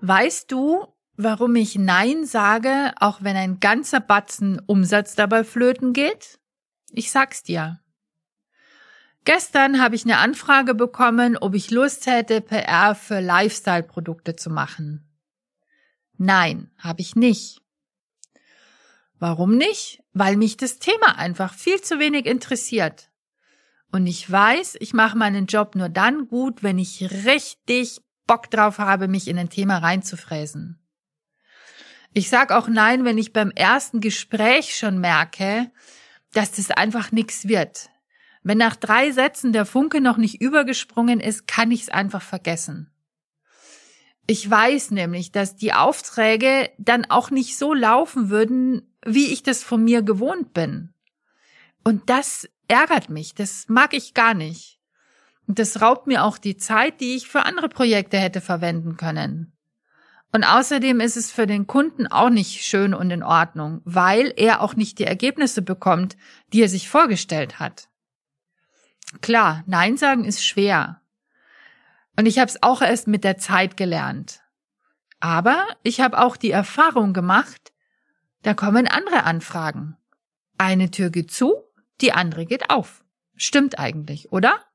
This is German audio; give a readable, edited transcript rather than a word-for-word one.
Weißt du, warum ich Nein sage, auch wenn ein ganzer Batzen Umsatz dabei flöten geht? Ich sag's dir. Gestern habe ich eine Anfrage bekommen, ob ich Lust hätte, PR für Lifestyle-Produkte zu machen. Nein, habe ich nicht. Warum nicht? Weil mich das Thema einfach viel zu wenig interessiert. Und ich weiß, ich mache meinen Job nur dann gut, wenn ich richtig Bock drauf habe, mich in ein Thema reinzufräsen. Ich sag auch nein, wenn ich beim ersten Gespräch schon merke, dass das einfach nichts wird. Wenn nach 3 Sätzen der Funke noch nicht übergesprungen ist, kann ich es einfach vergessen. Ich weiß nämlich, dass die Aufträge dann auch nicht so laufen würden, wie ich das von mir gewohnt bin. Und das ärgert mich, das mag ich gar nicht. Und das raubt mir auch die Zeit, die ich für andere Projekte hätte verwenden können. Und außerdem ist es für den Kunden auch nicht schön und in Ordnung, weil er auch nicht die Ergebnisse bekommt, die er sich vorgestellt hat. Klar, Nein sagen ist schwer. Und ich habe es auch erst mit der Zeit gelernt. Aber ich habe auch die Erfahrung gemacht, da kommen andere Anfragen. Eine Tür geht zu, die andere geht auf. Stimmt eigentlich, oder?